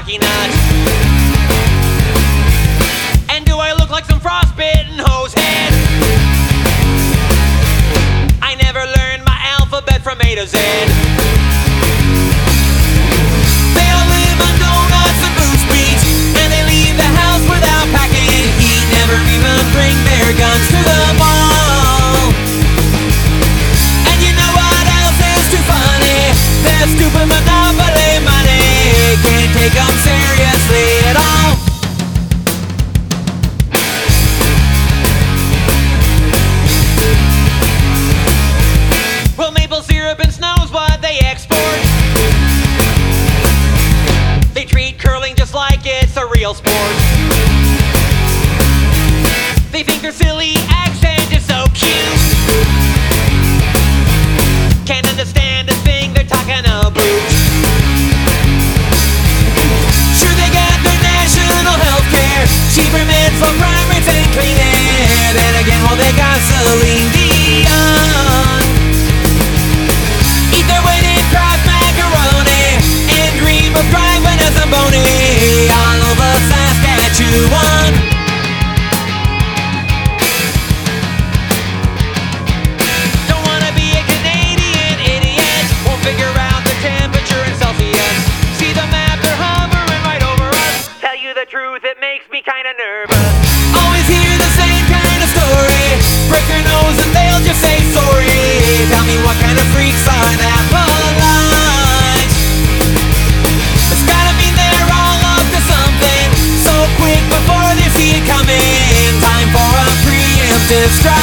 hockey nut? And do I look like some frostbitten hose head? I never learned my alphabet from A to Z. They all live on donuts and Boost Beats, and they leave the house without packing heat. Never even bring their guns to the mall. And you know what else is too funny? Their stupid Monopoly money. Can't take them seriously at all. Well, maple syrup and snow's what they export. They treat curling just like it's a real sport. They think their silly accent is so cute. Can't understand a thing they're talking about. Sure, they got their national health care, cheaper meds for crime rates and clean air. Then again, well, they got Celine Dion. Eat their weight in Kraft macaroni and dream of driving a Zamboni all over Saskatchewan. Don't wanna be a Canadian idiot, won't figure out the temperature in Celsius. See the map, they're hovering right over us. Tell you the truth, it makes me kinda nervous. Always hear the same kind of story. Break your nose and they'll just say sorry. Tell me what kind of freaks are that polite? It's gotta mean they're all up to something. So quick before they see it coming. Time for a preemptive strike.